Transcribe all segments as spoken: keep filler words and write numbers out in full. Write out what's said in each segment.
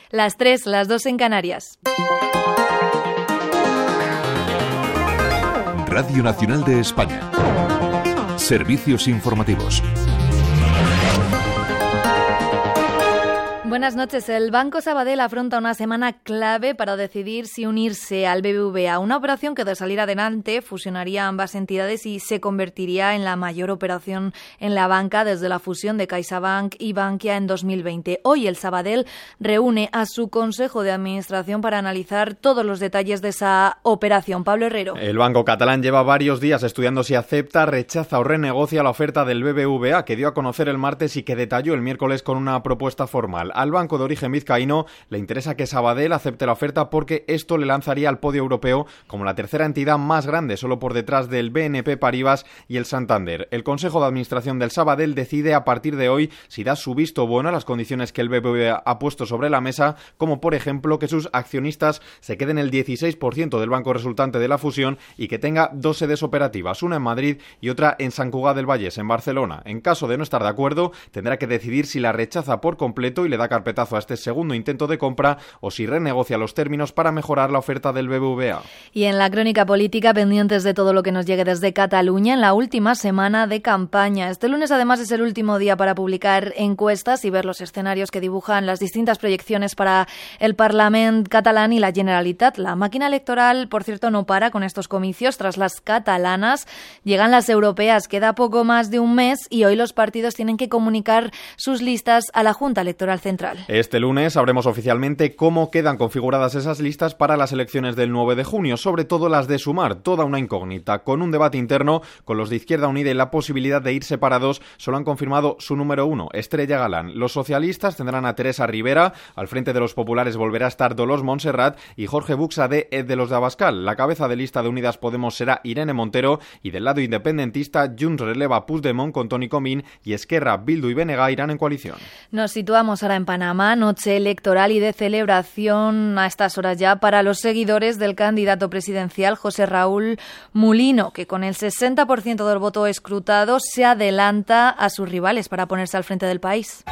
Las tres, las dos en Canarias. Radio Nacional de España. Servicios informativos. Buenas noches. El Banco Sabadell afronta una semana clave para decidir si unirse al B B V A. Una operación que, de salir adelante, fusionaría ambas entidades y se convertiría en la mayor operación en la banca desde la fusión de CaixaBank y Bankia en dos mil veinte. Hoy el Sabadell reúne a su Consejo de Administración para analizar todos los detalles de esa operación. Pablo Herrero. El banco catalán lleva varios días estudiando si acepta, rechaza o renegocia la oferta del B B V A que dio a conocer el martes y que detalló el miércoles con una propuesta formal. Al banco de origen vizcaíno le interesa que Sabadell acepte la oferta porque esto le lanzaría al podio europeo como la tercera entidad más grande, solo por detrás del B N P Paribas y el Santander. El Consejo de Administración del Sabadell decide a partir de hoy si da su visto bueno a las condiciones que el B B V A ha puesto sobre la mesa, como por ejemplo que sus accionistas se queden el dieciséis por ciento del banco resultante de la fusión y que tenga dos sedes operativas, una en Madrid y otra en Sant Cugat del Vallès, en Barcelona. En caso de no estar de acuerdo, tendrá que decidir si la rechaza por completo y le da carpetazo a este segundo intento de compra o si renegocia los términos para mejorar la oferta del B B V A. Y en la crónica política, pendientes de todo lo que nos llegue desde Cataluña en la última semana de campaña. Este lunes además es el último día para publicar encuestas y ver los escenarios que dibujan las distintas proyecciones para el Parlament catalán y la Generalitat. La máquina electoral, por cierto, no para con estos comicios. Tras las catalanas llegan las europeas. Queda poco más de un mes y hoy los partidos tienen que comunicar sus listas a la Junta Electoral Central. Este lunes sabremos oficialmente cómo quedan configuradas esas listas para las elecciones del nueve de junio, sobre todo las de Sumar, toda una incógnita. Con un debate interno, con los de Izquierda Unida y la posibilidad de ir separados, solo han confirmado su número uno, Estrella Galán. Los socialistas tendrán a Teresa Rivera, al frente de los populares volverá a estar Dolors Montserrat y Jorge Buxadé de los de Abascal. La cabeza de lista de Unidas Podemos será Irene Montero y del lado independentista, Junts releva Puigdemont con Toni Comín y Esquerra, Bildu y B N G irán en coalición. Nos situamos ahora en Panamá, noche electoral y de celebración a estas horas ya para los seguidores del candidato presidencial José Raúl Mulino, que con el sesenta por ciento del voto escrutado se adelanta a sus rivales para ponerse al frente del país.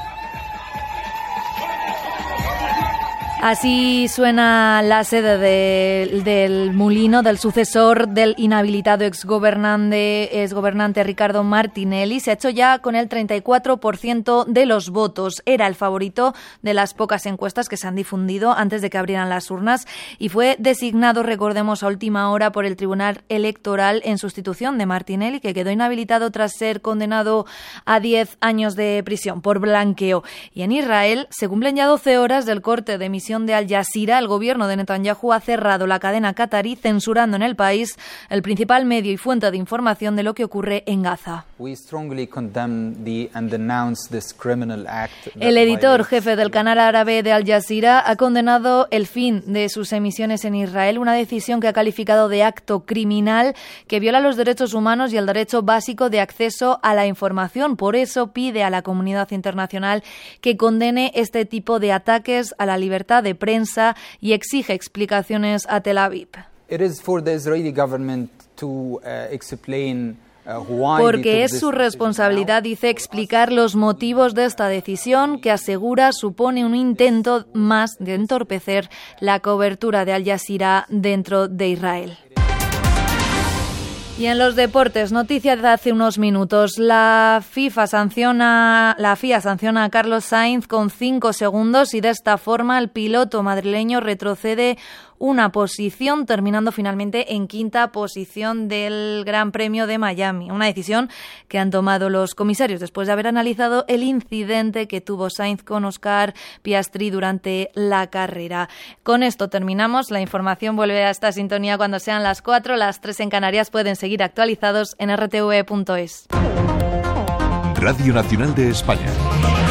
Así suena la sede de, del Mulino, del sucesor del inhabilitado exgobernante, exgobernante Ricardo Martinelli. Se ha hecho ya con el treinta y cuatro por ciento de los votos. Era el favorito de las pocas encuestas que se han difundido antes de que abrieran las urnas y fue designado, recordemos, a última hora por el Tribunal Electoral en sustitución de Martinelli, que quedó inhabilitado tras ser condenado a diez años de prisión por blanqueo. Y en Israel se cumplen ya doce horas del corte de emisión de Al Jazeera. El gobierno de Netanyahu ha cerrado la cadena qatarí, censurando en el país el principal medio y fuente de información de lo que ocurre en Gaza. El editor jefe del canal árabe de Al Jazeera ha condenado el fin de sus emisiones en Israel, una decisión que ha calificado de acto criminal que viola los derechos humanos y el derecho básico de acceso a la información. Por eso pide a la comunidad internacional que condene este tipo de ataques a la libertad de prensa y exige explicaciones a Tel Aviv. It is for the Israeli government to uh, explain Porque es su responsabilidad, dice, explicar los motivos de esta decisión que asegura supone un intento más de entorpecer la cobertura de Al Jazeera dentro de Israel. Y en los deportes, noticia de hace unos minutos, la FIFA sanciona, la F I A sanciona a Carlos Sainz con cinco segundos y de esta forma el piloto madrileño retrocede una posición, terminando finalmente en quinta posición del Gran Premio de Miami. Una decisión que han tomado los comisarios después de haber analizado el incidente que tuvo Sainz con Oscar Piastri durante la carrera. Con esto terminamos. La información vuelve a esta sintonía cuando sean las cuatro, las tres en Canarias. Pueden seguir actualizados en r t v punto es. Radio Nacional de España.